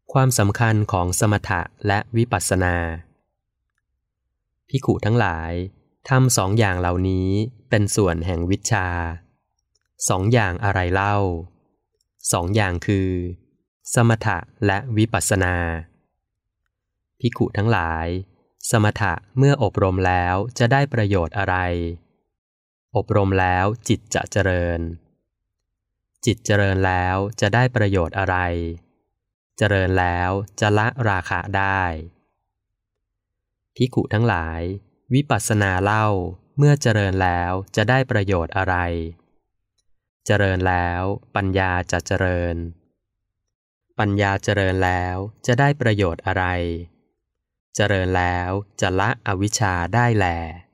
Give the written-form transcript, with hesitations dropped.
ความสำคัญของสมถะและวิปัสสนาภิกขุทั้งหลายทำ2 อย่างเหล่านี้เป็นส่วนแห่งวิชชา2 อย่างอะไรเล่า2 อย่างคือสมถะและวิปัสสนาภิกขุทั้งหลายสมถะเมื่ออบรมแล้วจะได้ประโยชน์อะไรอบรมแล้วจิตจะเจริญจิตเจริญแล้วจะได้ประโยชน์อะไรเจริญแล้วจะละราคะได้ภิกขุทั้งหลายวิปัสสนาเล่าเมื่อเจริญแล้วจะได้ประโยชน์อะไรเจริญแล้วปัญญาจะเจริญปัญญาเจริญแล้วจะได้ประโยชน์อะไรเจริญแล้วจะละอวิชชาได้แล